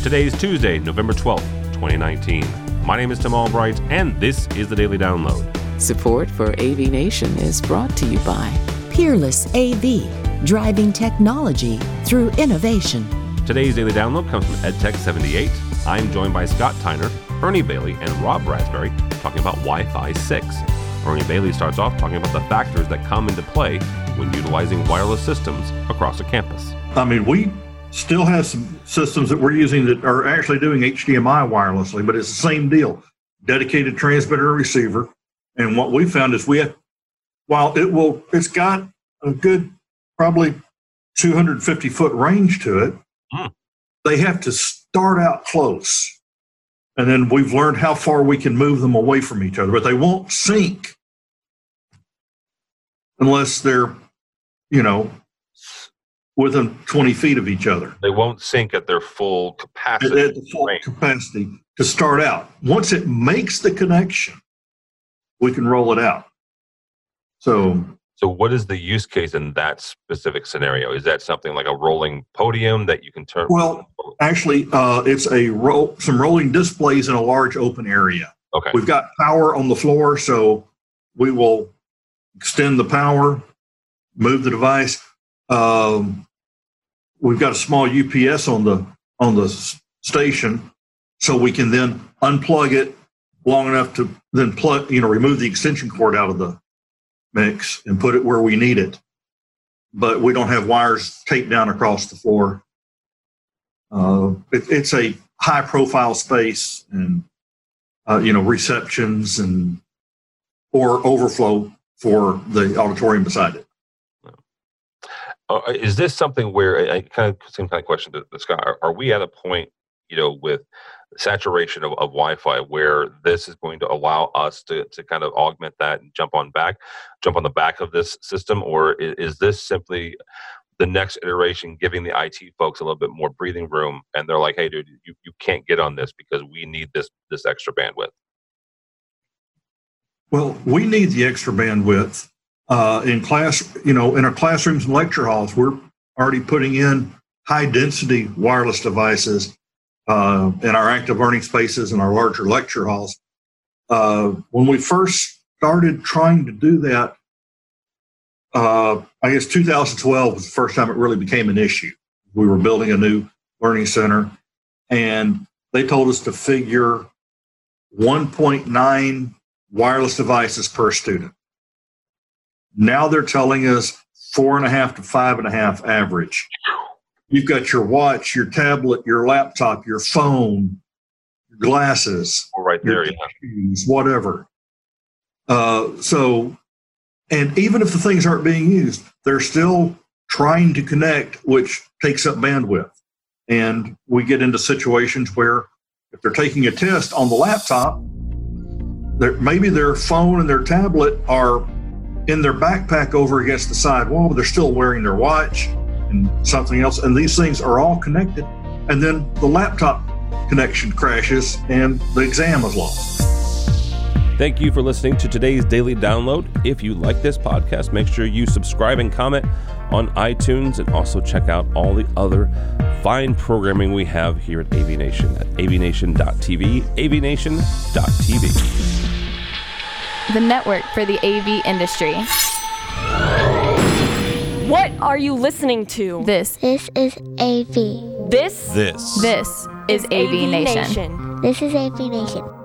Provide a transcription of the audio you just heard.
Today is Tuesday, November 12th, 2019. My name is Tim Albright, and this is the Daily Download. Support for AV Nation is brought to you by Peerless AV, driving technology through innovation. Today's Daily Download comes from EdTech78. I'm joined by Scott Tyner, Ernie Bailey, and Rob Raspberry talking about Wi-Fi 6. Ernie Bailey starts off talking about the factors that come into play when utilizing wireless systems across a campus. We still have some systems that we're using that are actually doing HDMI wirelessly, but it's the same deal. Dedicated transmitter and receiver. And what we found is it's got a good probably 250 foot range to it. They have to start out close. And then we've learned how far we can move them away from each other, but they won't sync unless they're, within 20 feet of each other. They won't sync at their full capacity. At the full capacity to start out. Once it makes the connection, we can roll it out. So what is the use case in that specific scenario? Is that something like a rolling podium that you can turn? Well, actually, it's some rolling displays in a large open area. Okay. We've got power on the floor, so we will extend the power, move the device. We've got a small UPS on the station, so we can then unplug it long enough to then remove the extension cord out of the mix and put it where we need it. But we don't have wires taped down across the floor. It's a high profile space and, receptions or overflow for the auditorium beside it. Is this something where same kind of question to Scott? Are we at a point, with saturation of Wi-Fi where this is going to allow us to kind of augment that and jump on the back of this system? Or is this simply the next iteration giving the IT folks a little bit more breathing room and they're like, hey, dude, you can't get on this because we need this extra bandwidth? Well, we need the extra bandwidth. In class, in our classrooms and lecture halls, we're already putting in high density wireless devices in our active learning spaces and our larger lecture halls. When we first started trying to do that, I guess 2012 was the first time it really became an issue. We were building a new learning center, and they told us to figure 1.9 wireless devices per student. Now they're telling us 4.5 to 5.5 average. You've got your watch, your tablet, your laptop, your phone, your glasses, right there, shoes, whatever. And even if the things aren't being used, they're still trying to connect, which takes up bandwidth. And we get into situations where if they're taking a test on the laptop, maybe their phone and their tablet are in their backpack over against the side wall, but they're still wearing their watch and something else. And these things are all connected. And then the laptop connection crashes and the exam is lost. Thank you for listening to today's Daily Download. If you like this podcast, make sure you subscribe and comment on iTunes, and also check out all the other fine programming we have here at AV Nation at avnation.tv, avnation.tv. The network for the AV industry. What are you listening to? This is AV. This is AV Nation. This is AV Nation.